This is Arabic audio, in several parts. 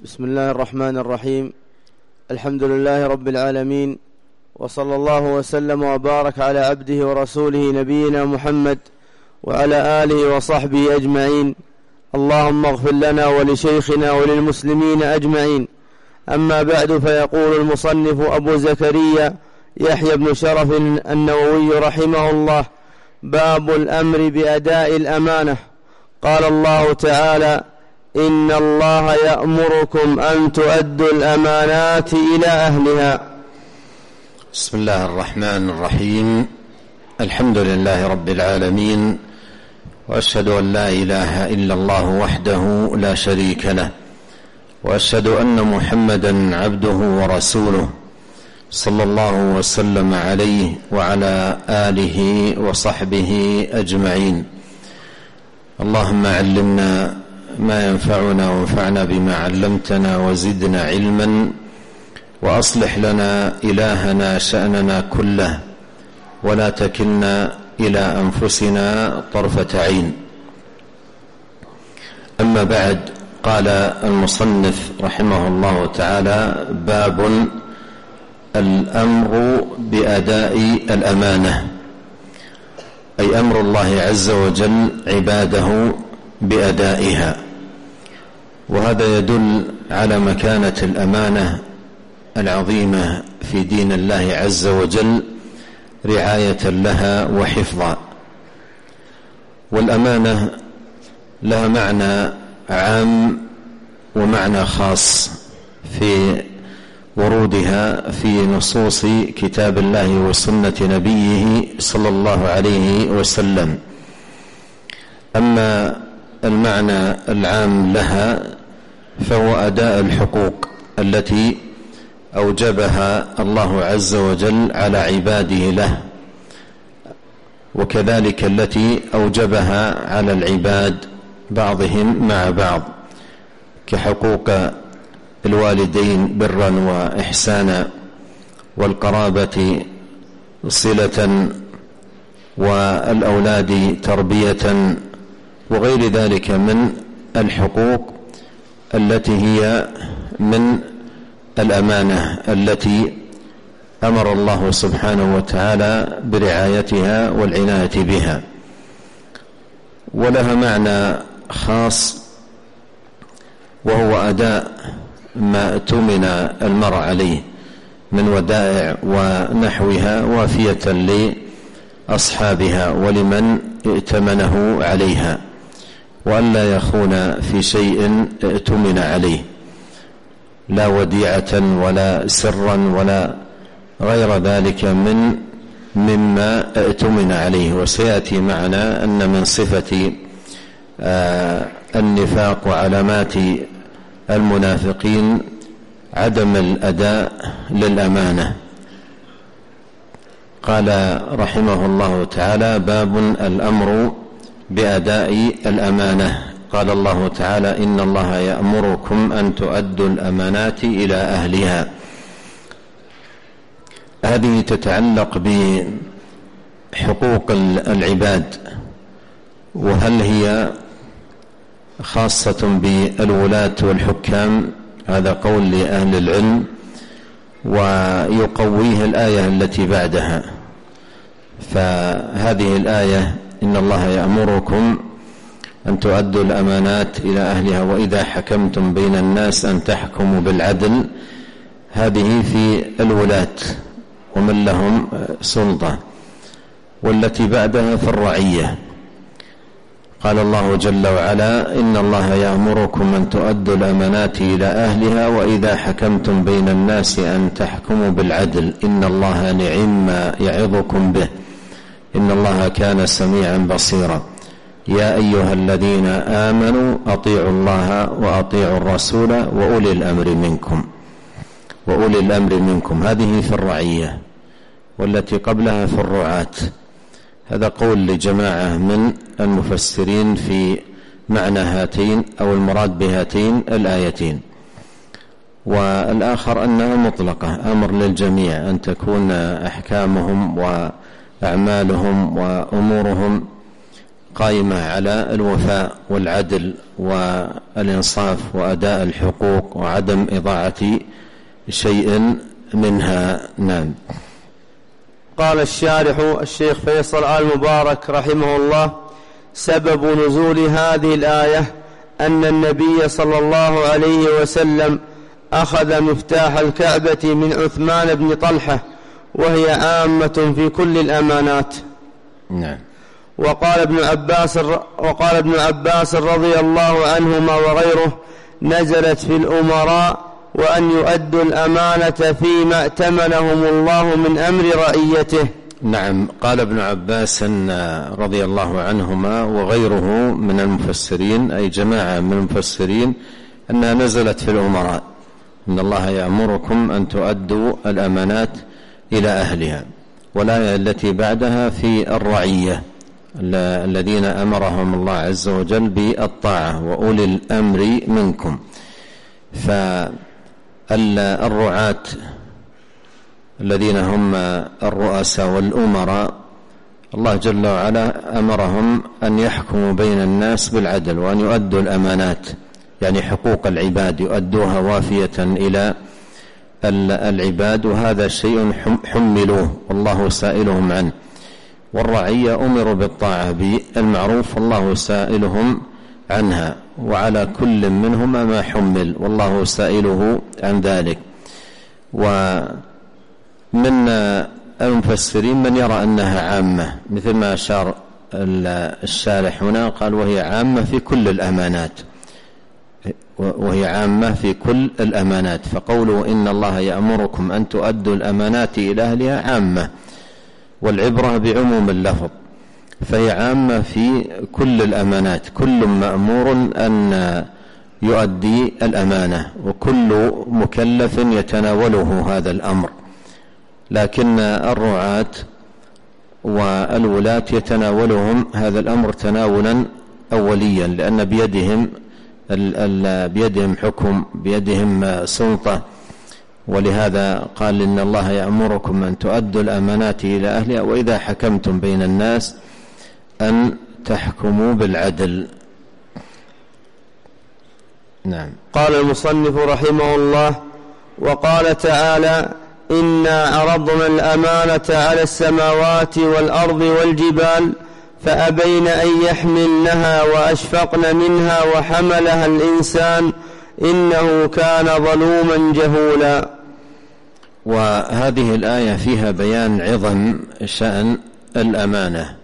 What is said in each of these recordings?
بسم الله الرحمن الرحيم. الحمد لله رب العالمين، وصلى الله وسلم وبارك على عبده ورسوله نبينا محمد وعلى آله وصحبه أجمعين. اللهم اغفر لنا ولشيخنا وللمسلمين أجمعين. أما بعد، فيقول المصنف أبو زكريا يحيى بن شرف النووي رحمه الله: باب الأمر بأداء الأمانة. قال الله تعالى: إن الله يأمركم أن تؤدوا الأمانات إلى أهلها. بسم الله الرحمن الرحيم. الحمد لله رب العالمين، وأشهد أن لا إله إلا الله وحده لا شريك له، وأشهد أن محمدا عبده ورسوله، صلى الله وسلم عليه وعلى آله وصحبه أجمعين. اللهم علمنا ما ينفعنا وانفعنا بما علمتنا وزدنا علما، وأصلح لنا إلهنا شأننا كله، ولا تكلنا إلى أنفسنا طرفة عين. أما بعد، قال المصنف رحمه الله تعالى: باب الأمر بأداء الأمانة، أي أمر الله عز وجل عباده بأدائها. وهذا يدل على مكانة الأمانة العظيمة في دين الله عز وجل، رعاية لها وحفظا. والأمانة لها معنى عام ومعنى خاص في ورودها في نصوص كتاب الله وسنة نبيه صلى الله عليه وسلم. أما المعنى العام لها فهو أداء الحقوق التي أوجبها الله عز وجل على عباده له، وكذلك التي أوجبها على العباد بعضهم مع بعض، كحقوق الوالدين برا وإحسانا، والقرابة صلة، والأولاد تربية، وغير ذلك من الحقوق التي هي من الأمانة التي أمر الله سبحانه وتعالى برعايتها والعناية بها. ولها معنى خاص، وهو أداء ما اؤتمن المرء عليه من ودائع ونحوها وافية لأصحابها ولمن ائتمنه عليها، وأن لا يخون في شيء ائتمن عليه، لا وديعة ولا سرا ولا غير ذلك مما ائتمن عليه. وسيأتي معنا أن من صفة النفاق وعلامات المنافقين عدم الأداء للأمانة. قال رحمه الله تعالى: باب الأمر بأداء الأمانة. قال الله تعالى: إن الله يأمركم أن تؤدوا الأمانات إلى أهلها. هذه تتعلق بحقوق العباد، وهل هي خاصة بالولاة والحكام؟ هذا قول لأهل العلم، ويقويه الآية التي بعدها. فهذه الآية: إن الله يأمركم أن تؤدوا الأمانات إلى أهلها وإذا حكمتم بين الناس أن تحكموا بالعدل، هذه في الولاة ومن لهم سلطة. والتي بعدها في الرعية. قال الله جل وعلا: إن الله يأمركم أن تؤدوا الأمانات إلى أهلها وإذا حكمتم بين الناس أن تحكموا بالعدل إن الله نعم ما يعظكم به إن الله كان سميعا بصيرا. يا أيها الذين آمنوا أطيعوا الله وأطيعوا الرسول وأولي الأمر منكم. هذه في الرعية، والتي قبلها في الرعاة. هذا قول لجماعة من المفسرين في معنى هاتين أو المراد بهاتين الآيتين. والآخر أنها مطلقة، أمر للجميع أن تكون أحكامهم وأعمالهم وأمورهم قائمة على الوفاء والعدل والإنصاف وأداء الحقوق وعدم إضاعة شيء منها. نعم. قال الشارح الشيخ فيصل آل مبارك رحمه الله: سبب نزول هذه الآية أن النبي صلى الله عليه وسلم أخذ مفتاح الكعبة من عثمان بن طلحة، وهي عامة في كل الأمانات. نعم. وقال ابن عباس رضي الله عنهما وغيره: نزلت في الأمراء وأن يؤدوا الأمانة فيما ائتمنهم الله من أمر رعيته. نعم. قال ابن عباس رضي الله عنهما وغيره من المفسرين، أي جماعة من المفسرين، أنها نزلت في الأمراء، إن الله يأمركم أن تؤدوا الأمانات إلى أهلها. والآية التي بعدها في الرعية الذين أمرهم الله عز وجل بالطاعة وأولي الأمر منكم. فالرعاة الذين هم الرؤساء والأمراء الله جل وعلا أمرهم أن يحكموا بين الناس بالعدل وأن يؤدوا الأمانات، يعني حقوق العباد يؤدوها وافية إلى العباد، وهذا شيء حملوه والله سائلهم عنه. والرعية أمروا بالطاعة بالمعروف والله سائلهم عنها، وعلى كل منهم ما حمل والله سائله عن ذلك. ومن المفسرين من يرى أنها عامة، مثل ما أشار الشارح هنا، قال وهي عامة في كل الأمانات، وهي عامة في كل الأمانات. فقوله إن الله يأمركم أن تؤدوا الأمانات إلى أهلها عامة، والعبرة بعموم اللفظ، فهي عامة في كل الأمانات، كل مأمور أن يؤدي الأمانة، وكل مكلف يتناوله هذا الأمر. لكن الرعاة والولاة يتناولهم هذا الأمر تناولا أوليا، لأن بيدهم حكم، بيدهم سلطة. ولهذا قال إن الله يأمركم أن تؤدوا الأمانات إلى أهلها وإذا حكمتم بين الناس أن تحكموا بالعدل. نعم. قال المصنف رحمه الله: وقال تعالى: إنا عرضنا الأمانة على السماوات والأرض والجبال فأبين أن يحملنها وأشفقن منها وحملها الإنسان إنه كان ظلوما جهولا. وهذه الآية فيها بيان عظم شأن الأمانة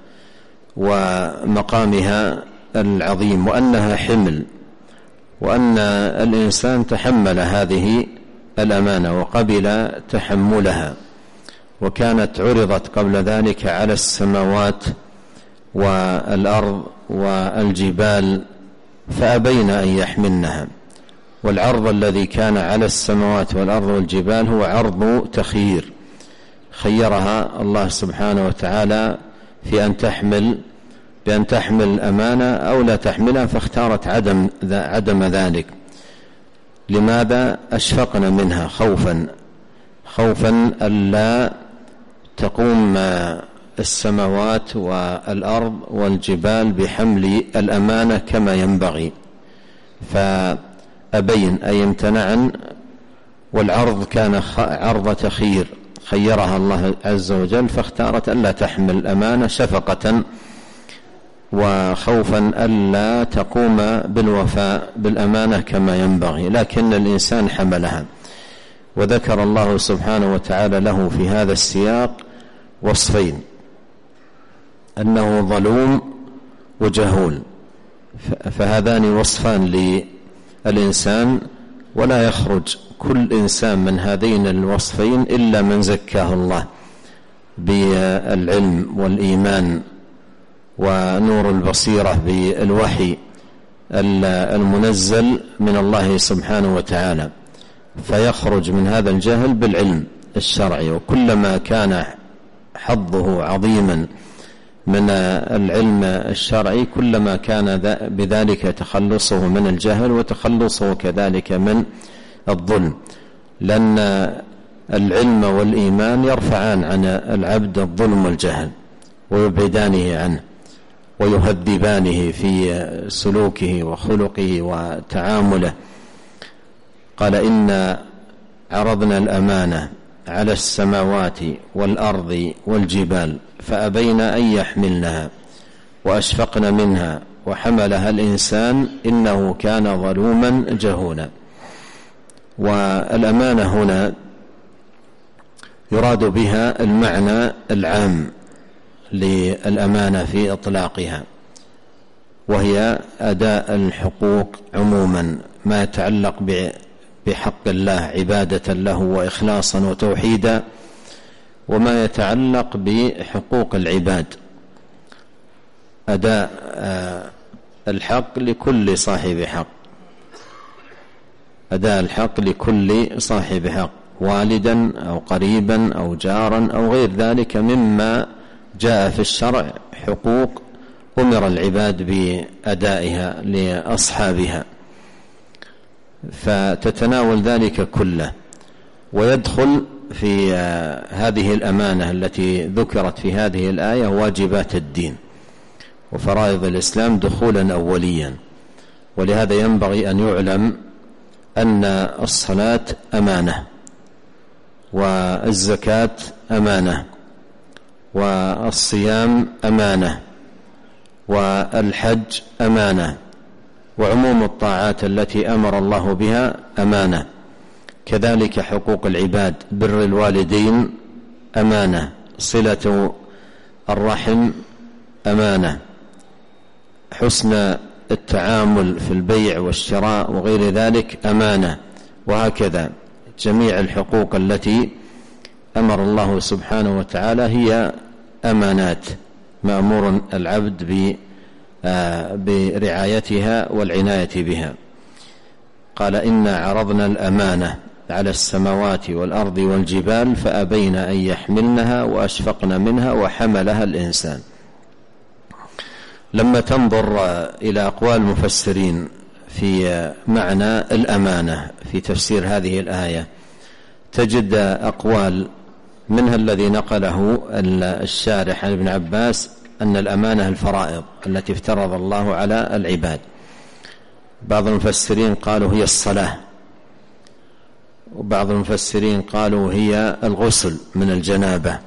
ومقامها العظيم، وأنها حمل، وأن الإنسان تحمل هذه الأمانة وقبل تحملها، وكانت عرضت قبل ذلك على السماوات والأرض والجبال فأبين أن يحملنها. والعرض الذي كان على السماوات والأرض والجبال هو عرض تخيير، خيرها الله سبحانه وتعالى في بأن تحمل أمانة أو لا تحملها، فاختارت عدم ذلك. لماذا؟ أشفقنا منها خوفا ألا تقوم السماوات والأرض والجبال بحمل الأمانة كما ينبغي، فأبين أي امتنعن. والعرض كان عرض تخيير، خيرها الله عز وجل فاختارت ألا تحمل الأمانة شفقة وخوفا ألا تقوم بالوفاء بالأمانة كما ينبغي، لكن الإنسان حملها. وذكر الله سبحانه وتعالى له في هذا السياق وصفين: أنه ظلوم وجهول، فهذان وصفان للإنسان، ولا يخرج كل إنسان من هذين الوصفين إلا من زكاه الله بالعلم والإيمان ونور البصيرة بالوحي المنزل من الله سبحانه وتعالى، فيخرج من هذا الجهل بالعلم الشرعي. وكلما كان حظه عظيما من العلم الشرعي كلما كان بذلك تخلصه من الجهل وتخلصه كذلك من الظلم، لأن العلم والإيمان يرفعان عن العبد الظلم والجهل ويبعدانه عنه. ويهذبانه في سلوكه وخلقه وتعامله. قال: إنا عرضنا الأمانة على السماوات والأرض والجبال فأبين أن يحملنها وأشفقن منها وحملها الإنسان إنه كان ظلوما جهولا. والأمانة هنا يراد بها المعنى العام للأمانة في إطلاقها، وهي أداء الحقوق عموما، ما يتعلق بحق الله عبادة له وإخلاصا وتوحيدا، وما يتعلق بحقوق العباد، أداء الحق لكل صاحب حق، أداء الحق لكل صاحب حق، والدا أو قريبا أو جارا أو غير ذلك مما جاء في الشرع حقوق أمر العباد بأدائها لأصحابها، فتتناول ذلك كله. ويدخل في هذه الأمانة التي ذكرت في هذه الآية واجبات الدين وفرائض الإسلام دخولا أوليا. ولهذا ينبغي أن يعلم أن الصلاة أمانة، والزكاة أمانة، والصيام أمانة، والحج أمانة، وعموم الطاعات التي أمر الله بها أمانة. كذلك حقوق العباد، بر الوالدين أمانة، صلة الرحم أمانة، حسن التعامل في البيع والشراء وغير ذلك أمانة، وهكذا جميع الحقوق التي أمر الله سبحانه وتعالى هي أمانات مأمور العبد برعايتها والعناية بها. قال: إنا عرضنا الأمانة على السماوات والأرض والجبال فأبين أن يحملنها وأشفقن منها وحملها الإنسان. لما تنظر إلى أقوال المفسرين في معنى الأمانة في تفسير هذه الآية تجد أقوال، منها الذي نقله الشارح عن ابن عباس أن الأمانة الفرائض التي افترض الله على العباد. بعض المفسرين قالوا هي الصلاة، وبعض المفسرين قالوا هي الغسل من الجنابة،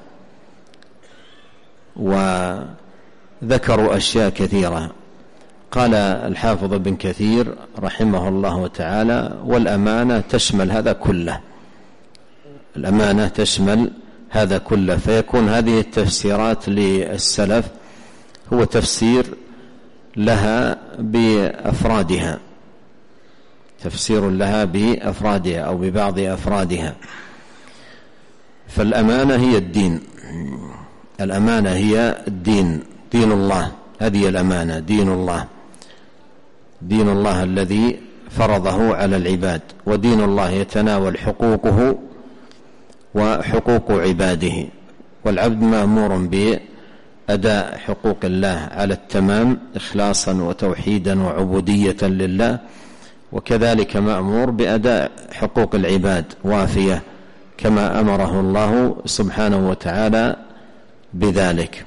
وذكروا أشياء كثيرة. قال الحافظ ابن كثير رحمه الله تعالى: والأمانة تشمل هذا كله، الأمانة تشمل هذا كله. فيكون هذه التفسيرات للسلف هو تفسير لها بأفرادها، تفسير لها بأفرادها أو ببعض أفرادها. فالأمانة هي الدين، الأمانة هي الدين، دين الله، هذه الأمانة دين الله، دين الله الذي فرضه على العباد. ودين الله يتناول حقوقه وحقوق عباده، والعبد مأمور بأداء حقوق الله على التمام إخلاصا وتوحيدا وعبودية لله، وكذلك مأمور بأداء حقوق العباد وافية كما أمره الله سبحانه وتعالى بذلك.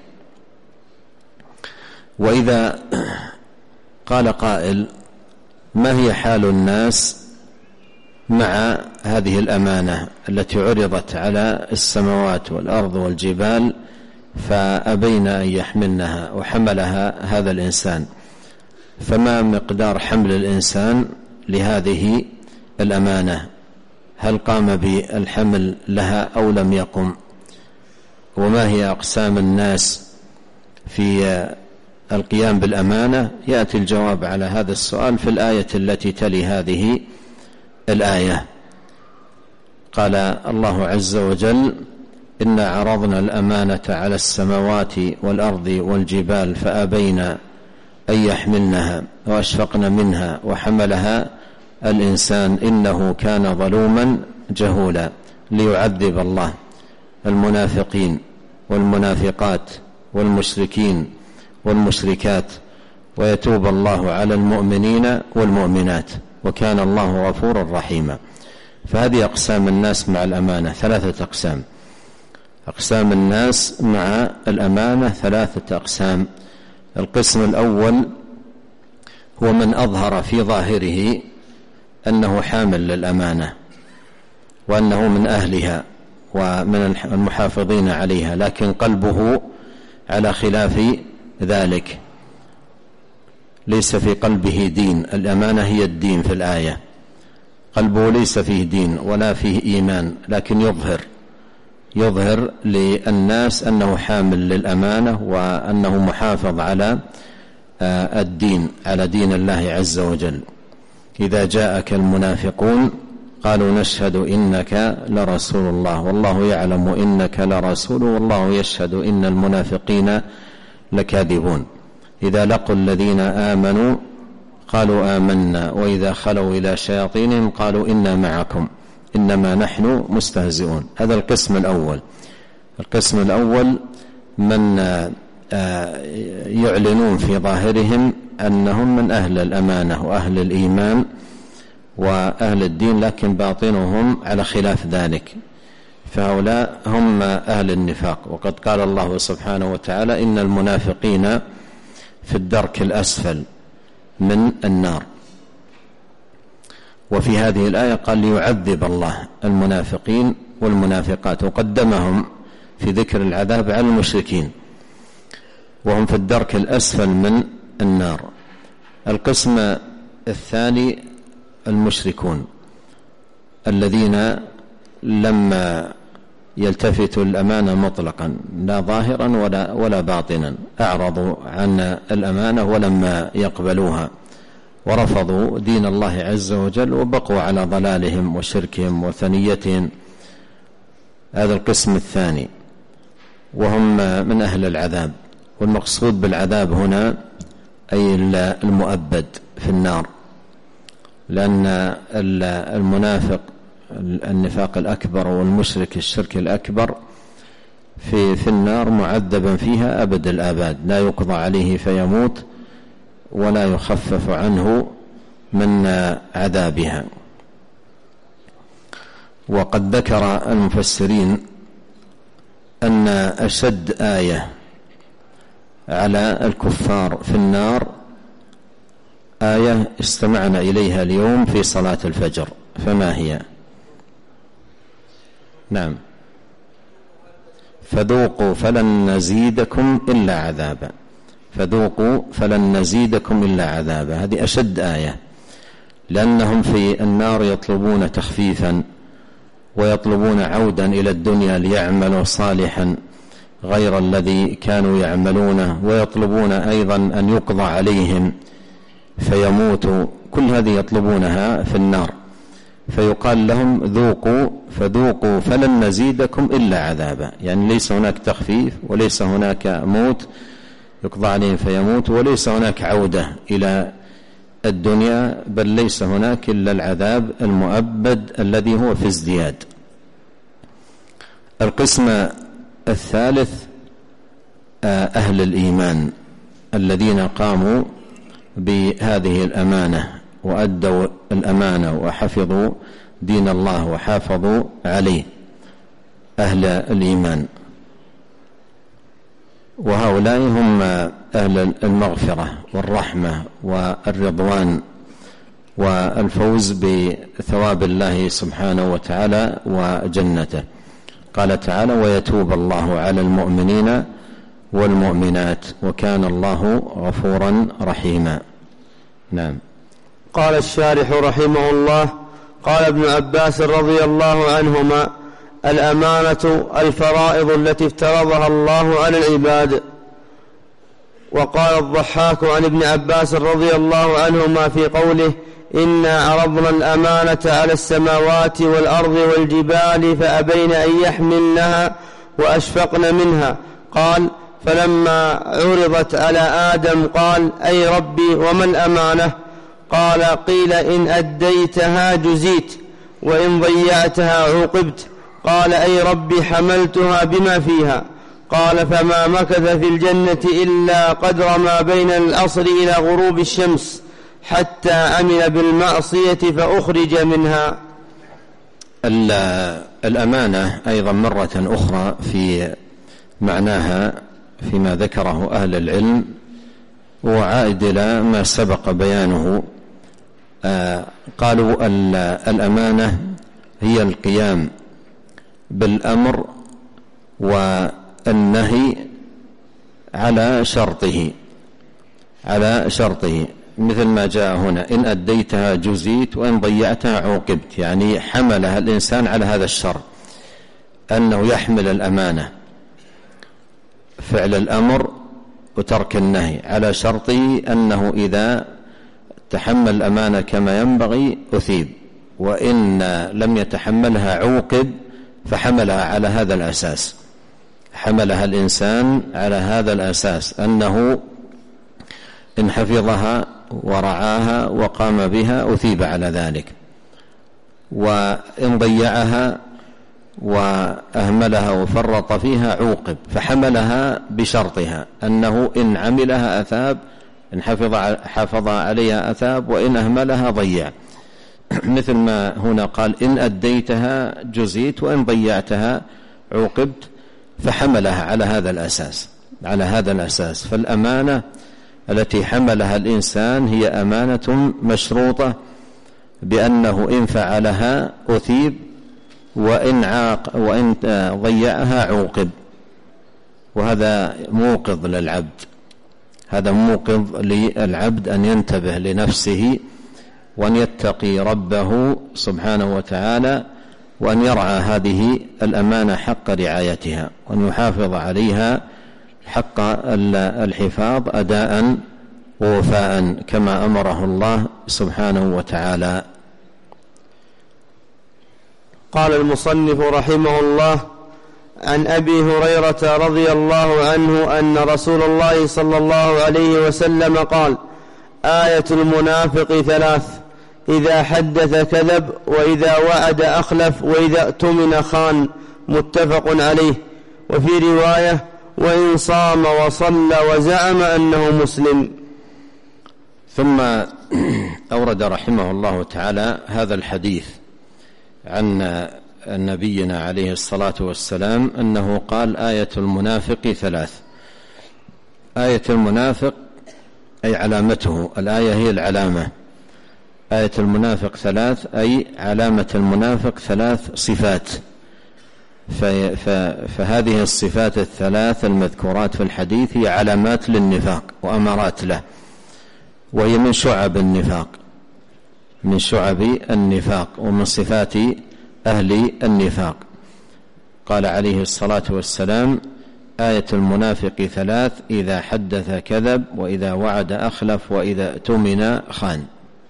وإذا قال قائل: ما هي حال الناس مع هذه الأمانة التي عرضت على السماوات والأرض والجبال فأبين أن يحملنها وحملها هذا الإنسان؟ فما مقدار حمل الإنسان لهذه الأمانة؟ هل قام بالحمل لها أو لم يقم؟ وما هي أقسام الناس في القيام بالأمانة؟ يأتي الجواب على هذا السؤال في الآية التي تلي هذه الآية. قال الله عز وجل: إنا عرضنا الأمانة على السماوات والأرض والجبال فأبين أن يحملنها وأشفقن منها وحملها الإنسان إنه كان ظلوما جهولا، ليعذب الله المنافقين والمنافقات والمشركين والمشركات ويتوب الله على المؤمنين والمؤمنات وكان الله غفورا رحيما. فهذه أقسام الناس مع الأمانة ثلاثة أقسام. أقسام الناس مع الأمانة ثلاثة أقسام: القسم الأول هو من أظهر في ظاهره أنه حامل للأمانة وأنه من أهلها ومن المحافظين عليها، لكن قلبه على خلاف ذلك، ليس في قلبه دين. الأمانة هي الدين في الآية، قلبه ليس فيه دين ولا فيه إيمان، لكن يظهر للناس أنه حامل للأمانة وأنه محافظ على الدين، على دين الله عز وجل. إذا جاءك المنافقون قالوا نشهد إنك لرسول الله والله يعلم إنك لرسول والله يشهد إن المنافقين لكاذبون. إذا لقوا الذين آمنوا قالوا آمنا وإذا خلوا إلى شياطينهم قالوا إنا معكم إنما نحن مستهزئون. هذا القسم الأول. القسم الأول من يعلنون في ظاهرهم أنهم من أهل الأمانة وأهل الإيمان وأهل الدين، لكن باطنهم على خلاف ذلك، فهؤلاء هم أهل النفاق. وقد قال الله سبحانه وتعالى إن المنافقين في الدرك الأسفل من النار. وفي هذه الآية قال ليعذب الله المنافقين والمنافقات، وقدمهم في ذكر العذاب على المشركين وهم في الدرك الأسفل من النار. القسم الثاني المشركون الذين لما يلتفتوا الأمانة مطلقا لا ظاهرا ولا باطنا، أعرضوا عن الأمانة ولما يقبلوها ورفضوا دين الله عز وجل وبقوا على ضلالهم وشركهم وثنيتهم. هذا القسم الثاني وهم من أهل العذاب. والمقصود بالعذاب هنا أي المؤبد في النار، لأن المنافق النفاق الأكبر والمشرك الشرك الأكبر في النار معذبا فيها أبد الآباد، لا يقضى عليه فيموت ولا يخفف عنه من عذابها. وقد ذكر المفسرين أن أشد آية على الكفار في النار آية استمعنا إليها اليوم في صلاة الفجر، فما هي؟ نعم، فذوقوا فلن نزيدكم إلا عذابا، فذوقوا فلن نزيدكم إلا عذابا. هذه أشد آية، لأنهم في النار يطلبون تخفيفا ويطلبون عودا إلى الدنيا ليعملوا صالحا غير الذي كانوا يعملونه، ويطلبون أيضا أن يقضى عليهم فيموتوا، كل هذه يطلبونها في النار. فيقال لهم ذوقوا فذوقوا فلن نزيدكم إلا عذابا، يعني ليس هناك تخفيف وليس هناك موت يقضى عليهم فيموت، وليس هناك عودة إلى الدنيا، بل ليس هناك إلا العذاب المؤبد الذي هو في ازدياد. القسم الثالث أهل الإيمان الذين قاموا بهذه الأمانة وأدوا الأمانة وحفظوا دين الله وحافظوا عليه، أهل الإيمان. وهؤلاء هم أهل المغفرة والرحمة والرضوان والفوز بثواب الله سبحانه وتعالى وجنته. قال تعالى ويتوب الله على المؤمنين والمؤمنات وكان الله غفورا رحيما. نعم. قال الشارح رحمه الله: قال ابن عباس رضي الله عنهما: الأمانة الفرائض التي افترضها الله على العباد. وقال الضحاك عن ابن عباس رضي الله عنهما في قوله: إنا عرضنا الأمانة على السماوات والأرض والجبال فأبين أن يحملنها وأشفقن منها. قال: فلما عرضت على آدم قال: أي ربي وما الأمانة؟ قال: قيل إن أديتها جزيت وإن ضيعتها عوقبت. قال: أي ربي حملتها بما فيها. قال: فما مكث في الجنة إلا قدر ما بين العصر إلى غروب الشمس حتى عمل بالمعصية فأخرج منها. الأمانة أيضا مرة أخرى في معناها فيما ذكره أهل العلم وعائد إلى ما سبق بيانه. قالوا الأمانة هي القيام بالأمر والنهي على شرطه مثل ما جاء هنا: إن أديتها جزيت وإن ضيعتها عوقبت. يعني حملها الإنسان على هذا الشرط، أنه يحمل الأمانة، فعل الأمر وترك النهي، على شرطه أنه إذا تحمل الأمانة كما ينبغي أثيب، وإن لم يتحملها عوقب. فحملها على هذا الأساس، حملها الإنسان على هذا الأساس، أنه إن حفظها ورعاها وقام بها أثيب على ذلك، وإن ضيعها وأهملها وفرط فيها عوقب. فحملها بشرطها، أنه إن عملها أثاب، إن حفظ عليها أثاب، وإن أهملها ضيع. مثل ما هنا قال: إن أديتها جزيت وإن ضيعتها عوقبت. فحملها على هذا الأساس. فالأمانة التي حملها الإنسان هي أمانة مشروطة بأنه إن فعلها أثيب، وإن ضيعها عوقب. وهذا موقظ للعبد، هذا موقظ للعبد أن ينتبه لنفسه، وأن يتقي ربه سبحانه وتعالى، وأن يرعى هذه الأمانة حق رعايتها، وأن يحافظ عليها حق الحفاظ أداء ووفاء كما أمره الله سبحانه وتعالى. قال المصنف رحمه الله: عن أبي هريرة رضي الله عنه أن رسول الله صلى الله عليه وسلم قال: آية المنافق 3: إذا حدث كذب، وإذا وعد أخلف، وإذا اؤتمن خان. متفق عليه. وفي رواية: وإن صام وصلى وزعم أنه مسلم. ثم أورد رحمه الله تعالى هذا الحديث عن نبينا عليه الصلاة والسلام أنه قال: آية المنافق 3. آية المنافق أي علامته، الآية هي العلامة. آية المنافق 3 أي علامة المنافق 3 صفات. فهذه الصفات 3 المذكورات في الحديث هي علامات للنفاق وأمارات له، وهي من شعب النفاق ومن صفات أهل النفاق. قال عليه الصلاة والسلام: آية المنافق 3: إذا حدث كذب، وإذا وعد أخلف، وإذا اؤتمن خان.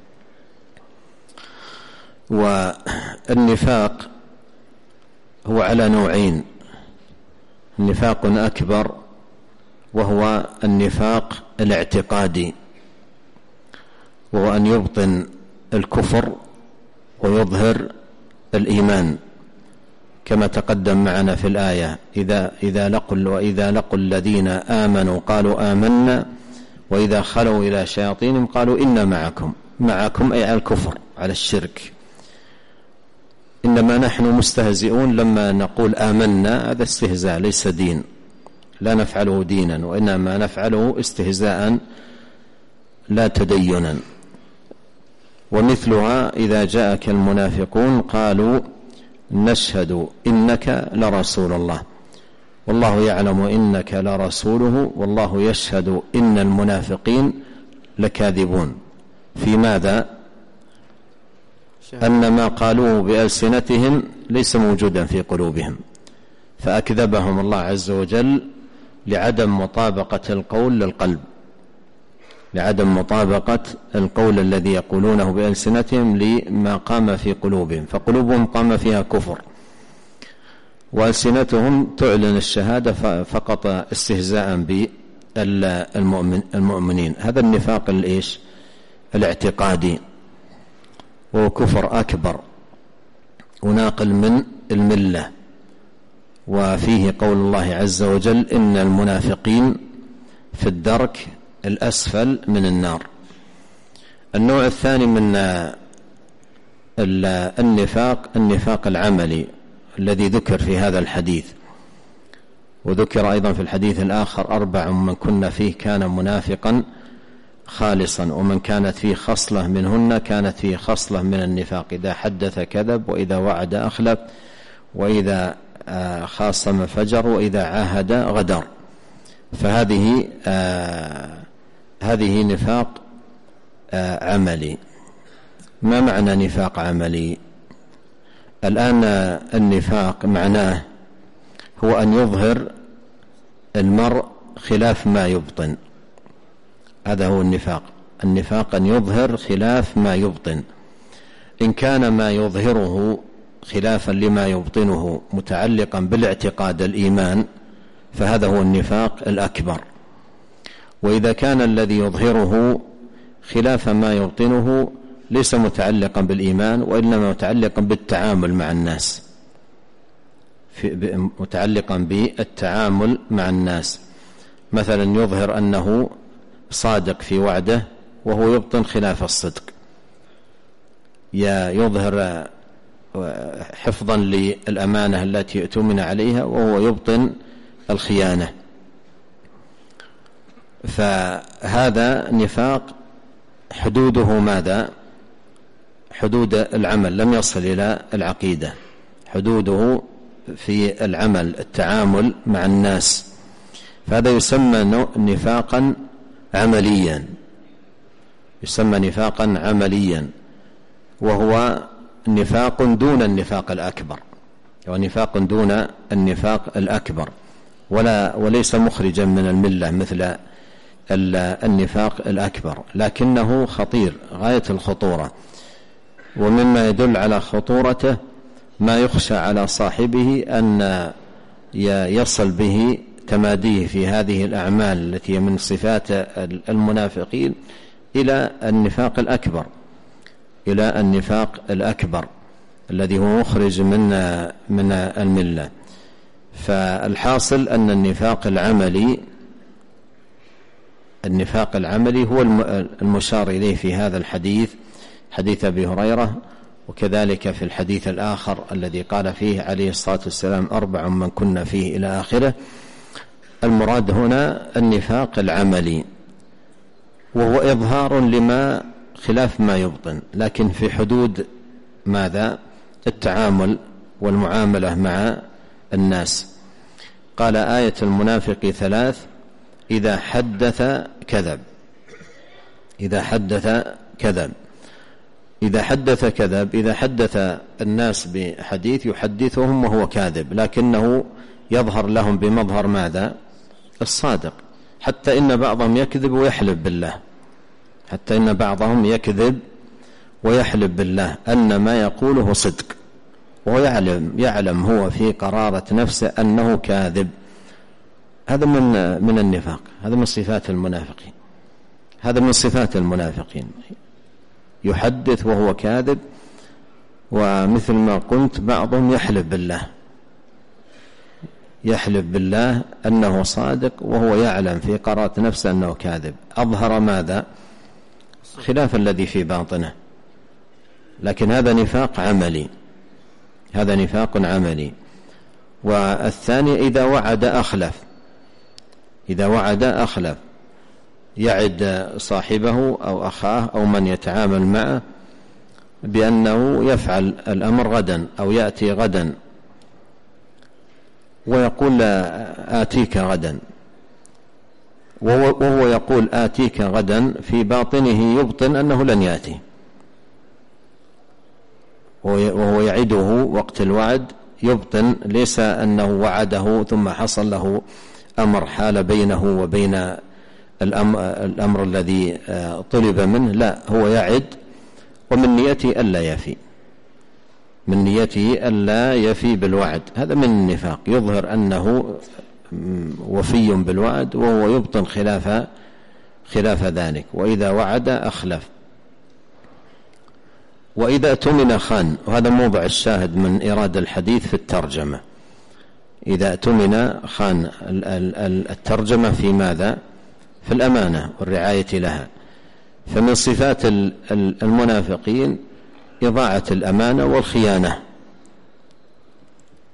والنفاق هو على نوعين: نفاق أكبر وهو النفاق الاعتقادي، وهو أن يبطن الكفر ويظهر الإيمان، كما تقدم معنا في الآية: إذا لقوا الذين آمنوا قالوا آمنا، وإذا خلوا إلى شياطينهم قالوا إنا معكم أي على الكفر، على الشرك. إنما نحن مستهزئون لما نقول آمنا، هذا استهزاء ليس دين، لا نفعله دينا، وإنما نفعله استهزاء لا تدينا. ومثلها: إذا جاءك المنافقون قالوا نشهد إنك لرسول الله، والله يعلم إنك لرسوله، والله يشهد إن المنافقين لكاذبون. في ماذا؟ أن ما قالوه بألسنتهم ليس موجودا في قلوبهم، فأكذبهم الله عز وجل لعدم مطابقة القول للقلب، لعدم مطابقة القول الذي يقولونه بألسنتهم لما قام في قلوبهم، فقلوبهم قام فيها كفر، وألسنتهم تعلن الشهادة فقط استهزاء بالمؤمنين. هذا النفاق الاعتقادي، وهو كفر أكبر وناقل من الملة. وفيه قول الله عز وجل: إن المنافقين في الدرك الأسفل من النار. النوع الثاني من النفاق العملي الذي ذكر في هذا الحديث، وذكر أيضا في الحديث الآخر: 4 من كنا فيه كان منافقا خالصا، ومن كانت فيه خصلة منهن كانت فيه خصلة من النفاق. إذا حدث كذب، وإذا وعد أخلف، وإذا خاصم فجر، وإذا عاهد غدر. فهذه هذه نفاق عملي. ما معنى نفاق عملي؟ الآن النفاق معناه هو أن يظهر المرء خلاف ما يبطن. هذا هو النفاق. النفاق أن يظهر خلاف ما يبطن. إن كان ما يظهره خلافا لما يبطنه متعلقا بالاعتقاد الإيمان فهذا هو النفاق الأكبر. وإذا كان الذي يظهره خلاف ما يبطنه ليس متعلقا بالإيمان وإنما متعلقا بالتعامل مع الناس، متعلقا بالتعامل مع الناس. مثلا يظهر أنه صادق في وعده وهو يبطن خلاف الصدق، يظهر حفظا للأمانة التي اؤتمن عليها وهو يبطن الخيانة. فهذا نفاق حدوده ماذا؟ حدود العمل، لم يصل إلى العقيدة. حدوده في العمل، التعامل مع الناس، فهذا يسمى نفاقا عمليا، يسمى نفاقا عمليا، وهو نفاق دون النفاق الأكبر، ونفاق دون النفاق الأكبر، وليس مخرجا من الملة مثل النفاق الأكبر، لكنه خطير غاية الخطورة. ومما يدل على خطورته ما يخشى على صاحبه أن يصل به تماديه في هذه الأعمال التي من صفات المنافقين إلى النفاق الأكبر، إلى النفاق الأكبر الذي هو مخرج من الملة. فالحاصل أن النفاق العملي هو المشار إليه في هذا الحديث، حديث أبي هريرة، وكذلك في الحديث الآخر الذي قال فيه عليه الصلاة والسلام 4 من كنا فيه إلى آخره. المراد هنا النفاق العملي، وهو إظهار لما خلاف ما يبطن، لكن في حدود ماذا؟ التعامل والمعاملة مع الناس. قال آية المنافق 3: إذا حدث كذب. إذا حدث كذب. إذا حدث كذب، إذا حدث الناس بحديث يحدثهم وهو كاذب، لكنه يظهر لهم بمظهر ماذا؟ الصادق. حتى إن بعضهم يكذب ويحلف بالله، حتى إن بعضهم يكذب ويحلف بالله أن ما يقوله صدق، وهو يعلم هو في قرارة نفسه أنه كاذب. هذا من النفاق، هذا من صفات المنافقين، هذا من صفات المنافقين، يحدث وهو كاذب. ومثل ما قلت بعضهم يحلف بالله أنه صادق وهو يعلم في قرارة نفسه أنه كاذب. أظهر ماذا؟ خلاف الذي في باطنه، لكن هذا نفاق عملي، هذا نفاق عملي. والثاني إذا وعد أخلف. إذا وعد أخلف، يعد صاحبه أو أخاه أو من يتعامل معه بأنه يفعل الأمر غدا أو يأتي غدا، ويقول آتيك غدا، وهو يقول آتيك غدا، في باطنه يبطن أنه لن يأتي، وهو يعده وقت الوعد، يبطن ليس أنه وعده ثم حصل له أمر حال بينه وبين الأمر الذي طلب منه، لا، هو يعد ومن نيته ألا يفي، من نيته ألا يفي بالوعد. هذا من النفاق، يظهر أنه وفي بالوعد وهو يبطن خلاف ذلك. وإذا وعد أخلف. وإذا اؤتمن خان، وهذا موضع الشاهد من إيراد الحديث في الترجمة. إذا اؤتمن خان، الترجمة في ماذا؟ في الأمانة والرعاية لها. فمن صفات المنافقين إضاعة الأمانة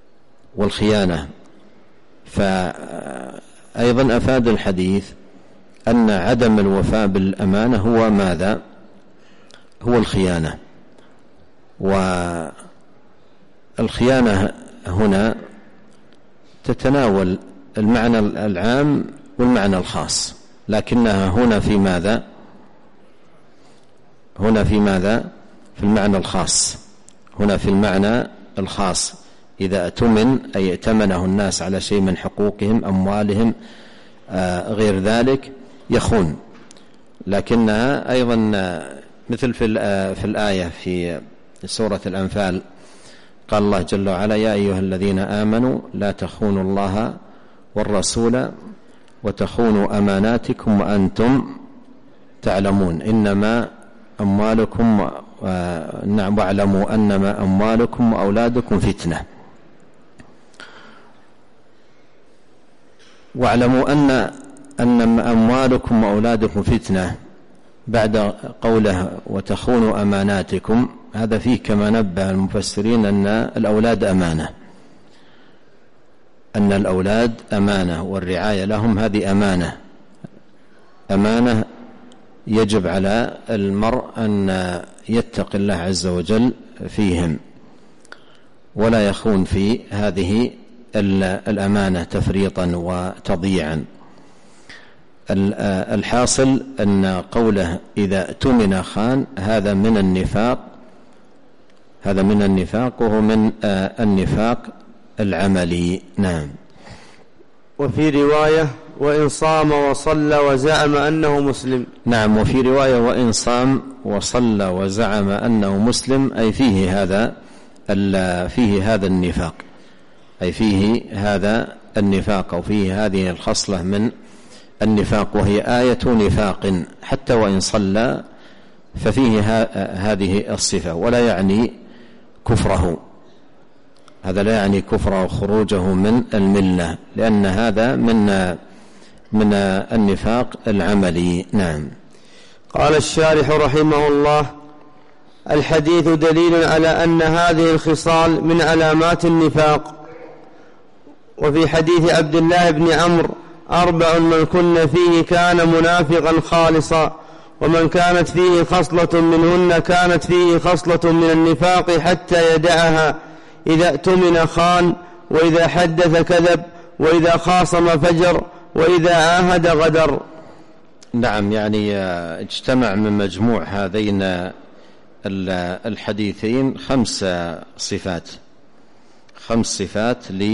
والخيانة. فأيضا أفاد الحديث أن عدم الوفاء بالأمانة هو ماذا؟ هو الخيانة. والخيانة هنا تتناول المعنى العام والمعنى الخاص، لكنها هنا في ماذا؟ هنا في ماذا؟ في المعنى الخاص. هنا في المعنى الخاص، إذا أتمن أي ائتمنه الناس على شيء من حقوقهم أموالهم غير ذلك يخون. لكنها أيضا مثل في الآية في سورة الأنفال قال الله جل وعلا: يا أيها الذين آمنوا لا تخونوا الله والرسول وتخونوا أماناتكم وأنتم تعلمون إنما أموالكم واعلموا أنما أموالكم وأولادكم فتنة. واعلموا أن أموالكم وأولادكم فتنة بعد قوله وتخونوا أماناتكم، هذا فيه كما نبه المفسرين أن الأولاد أمانة، أن الأولاد أمانة والرعاية لهم هذه أمانة يجب على المرء أن يتقي الله عز وجل فيهم ولا يخون في هذه الأمانة تفريطا وتضييعا. الحاصل أن قوله إذا اؤتمن خان هذا من النفاق، وهو من النفاق العملي. نعم. وفي رواية وإن صام وصلى وزعم أنه مسلم. نعم. وفي رواية وإن صام وصلى وزعم أنه مسلم، أي فيه هذا النفاق، أي فيه هذا النفاق أو فيه هذه الخصلة من النفاق، وهي آية نفاق. حتى وإن صلى ففيه هذه الصفة، ولا يعني كفره، هذا لا يعني كفره وخروجه من الملة، لأن هذا من النفاق العملي. نعم. قال الشارح رحمه الله: الحديث دليل على أن هذه الخصال من علامات النفاق. وفي حديث عبد الله بن عمرو: 4 من كن فيه كان منافقا خالصا، ومن كانت فيه خصلة منهن كانت فيه خصلة من النفاق حتى يدعها: إذا اؤتمن خان، وإذا حدث كذب، وإذا خاصم فجر، وإذا عاهد غدر. نعم. يعني اجتمع من مجموع هذين الحديثين 5 صفات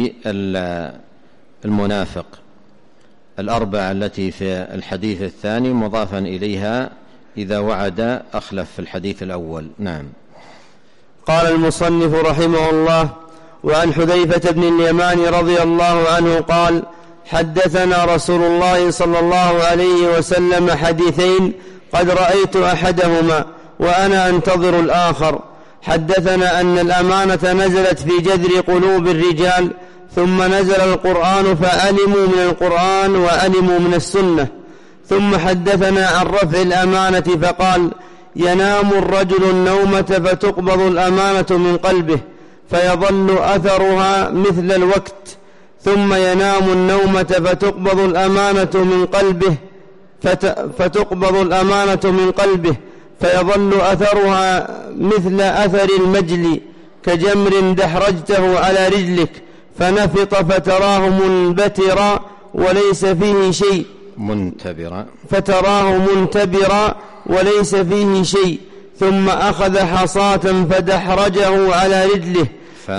للمنافق، 4 التي في الحديث الثاني مضافا إليها إذا وعد أخلف في الحديث الأول. نعم. قال المصنف رحمه الله: وعن حذيفة بن اليمان رضي الله عنه قال: حدثنا رسول الله صلى الله عليه وسلم حديثين قد رأيت أحدهما وأنا أنتظر الآخر. حدثنا أن الأمانة نزلت في جذر قلوب الرجال، ثم نزل القرآن فعلموا من القرآن وعلموا من السنة. ثم حدثنا عن رفع الأمانة فقال: ينام الرجل النومة فتقبض الأمانة من قلبه فيظل أثرها مثل الوقت، ثم ينام النومة فتقبض الأمانة من قلبه فيظل أثرها مثل أثر المجل، كجمر دحرجته على رجلك فنفط فتراه منبترا وليس فيه شيء، فتراه منتبرا وليس فيه شيء، ثم أخذ حصاة فدحرجه على رجله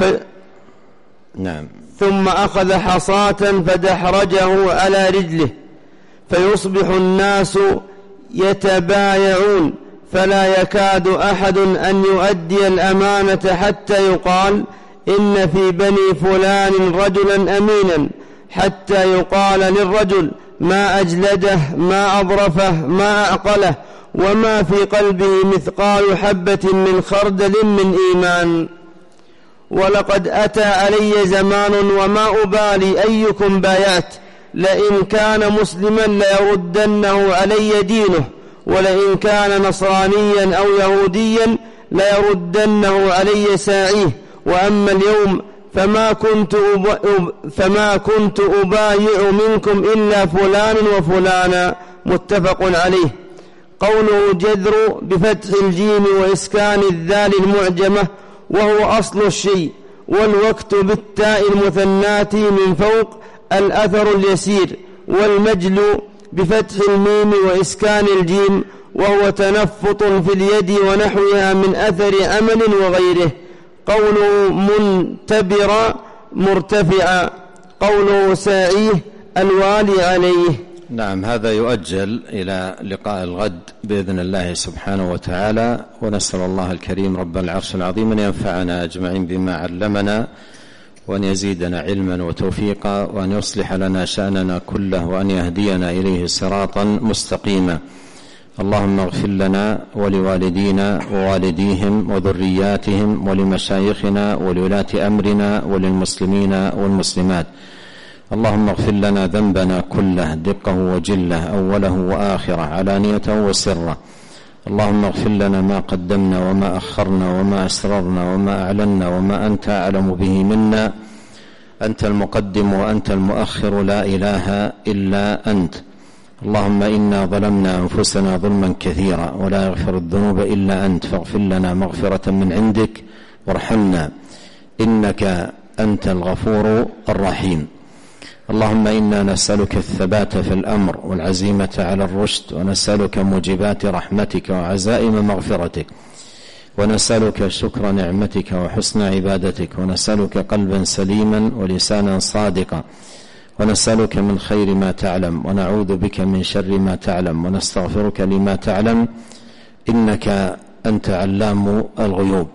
ثم أخذ حصاة فدحرجه على رجله فيصبح الناس يتبايعون فلا يكاد أحد أن يؤدي الأمانة حتى يقال: إن في بني فلان رجلا أمينا، حتى يقال للرجل: ما أجلده، ما أظرفه، ما أعقله، وما في قلبه مثقال حبة من خردل من إيمان. ولقد أتى علي زمان وما أبالي أيكم بايعت، لئن كان مسلما ليردنه علي دينه، ولئن كان نصرانيا أو يهوديا ليردنه علي ساعيه. وأما اليوم فما كنت أبايع منكم إلا فلان وفلانا. متفق عليه. قوله جذر بفتح الجيم وإسكان الذال المعجمة وهو أصل الشيء، والوقت بالتاء المثناة من فوق الأثر اليسير، والمجل بفتح الميم وإسكان الجيم وهو تنفط في اليد ونحوها من أثر عمل وغيره. قوله منتبرا مرتفعا. قوله ساعيه الوالي عليه. نعم، هذا يؤجل إلى لقاء الغد بإذن الله سبحانه وتعالى، ونسأل الله الكريم رب العرش العظيم أن ينفعنا أجمعين بما علمنا، وأن يزيدنا علما وتوفيقا، وأن يصلح لنا شأننا كله، وأن يهدينا إليه صراطا مستقيما. اللهم اغفر لنا ولوالدينا ووالديهم وذرياتهم ولمشايخنا ولولاة أمرنا وللمسلمين والمسلمات. اللهم اغفر لنا ذنبنا كله دقه وجله أوله وآخره علانيته وسره. اللهم اغفر لنا ما قدمنا وما أخرنا وما أسررنا وما أعلنا وما أنت أعلم به منا. أنت المقدم وأنت المؤخر، لا إله إلا أنت. اللهم إنا ظلمنا أنفسنا ظلما كثيرا ولا يغفر الذنوب إلا أنت، فاغفر لنا مغفرة من عندك وارحمنا إنك أنت الغفور الرحيم. اللهم إنا نسألك الثبات في الأمر والعزيمة على الرشد، ونسألك موجبات رحمتك وعزائم مغفرتك، ونسألك شكر نعمتك وحسن عبادتك، ونسألك قلبا سليما ولسانا صادقا، ونسألك من خير ما تعلم، ونعوذ بك من شر ما تعلم، ونستغفرك لما تعلم، إنك أنت علام الغيوب.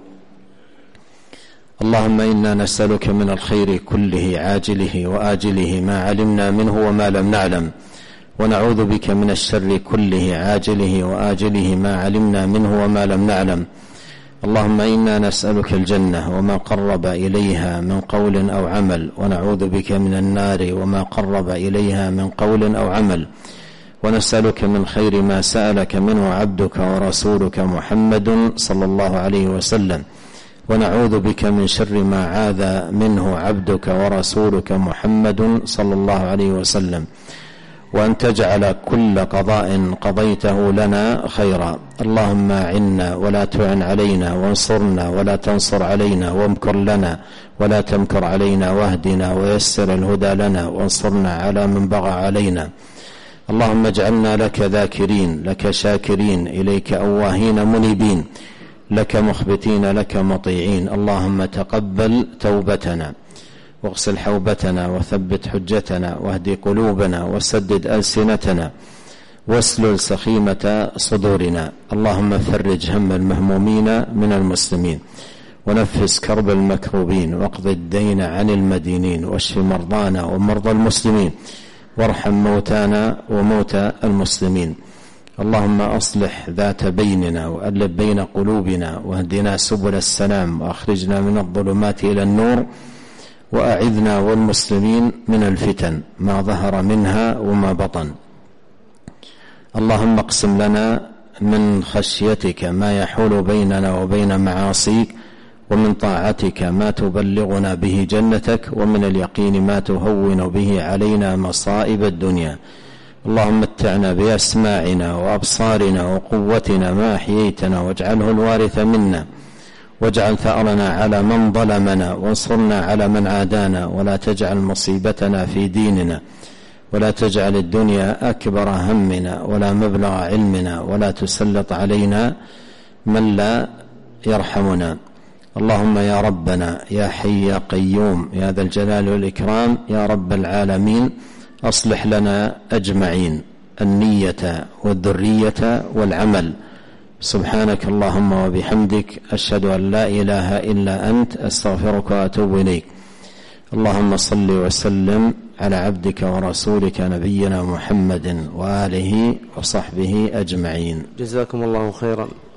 اللهم إنا نسألك من الخير كله عاجله وآجله ما علمنا منه وما لم نعلم، ونعوذ بك من الشر كله عاجله وآجله ما علمنا منه وما لم نعلم. اللهم إنا نسألك الجنة وما قرب إليها من قول أو عمل، ونعوذ بك من النار وما قرب إليها من قول أو عمل، ونسألك من خير ما سألك منه عبدك ورسولك محمد صلى الله عليه وسلم، ونعوذ بك من شر ما عاذ منه عبدك ورسولك محمد صلى الله عليه وسلم، وأن تجعل كل قضاء قضيته لنا خيرا. اللهم أعنا ولا تعن علينا، وانصرنا ولا تنصر علينا، وامكر لنا ولا تمكر علينا، واهدنا ويسر الهدى لنا، وانصرنا على من بغى علينا. اللهم اجعلنا لك ذاكرين، لك شاكرين، إليك أواهين منيبين، لك مخبتين، لك مطيعين. اللهم تقبل توبتنا، واغسل حوبتنا، وثبت حجتنا، واهدي قلوبنا، وسدد ألسنتنا، واسلل سخيمة صدورنا. اللهم فرج هم المهمومين من المسلمين، ونفس كرب المكروبين، واقض الدين عن المدينين، واشف مرضانا ومرضى المسلمين، وارحم موتانا وموتى المسلمين. اللهم أصلح ذات بيننا، وألف بين قلوبنا، واهدنا سبل السلام، وأخرجنا من الظلمات إلى النور، وأعذنا والمسلمين من الفتن ما ظهر منها وما بطن. اللهم اقسم لنا من خشيتك ما يحول بيننا وبين معاصيك، ومن طاعتك ما تبلغنا به جنتك، ومن اليقين ما تهون به علينا مصائب الدنيا. اللهم متعنا بأسماعنا وأبصارنا وقوتنا ما أحييتنا، واجعله الوارث منا، واجعل ثأرنا على من ظلمنا، وانصرنا على من عادانا، ولا تجعل مصيبتنا في ديننا، ولا تجعل الدنيا أكبر همنا ولا مبلغ علمنا، ولا تسلط علينا من لا يرحمنا. اللهم يا ربنا يا حي يا قيوم يا ذا الجلال والإكرام يا رب العالمين، أصلح لنا أجمعين النية والذرية والعمل. سبحانك اللهم وبحمدك، أشهد أن لا إله إلا أنت، أستغفرك وأتوب إليك. اللهم صل وسلم على عبدك ورسولك نبينا محمد وآله وصحبه أجمعين. جزاكم الله خيرا.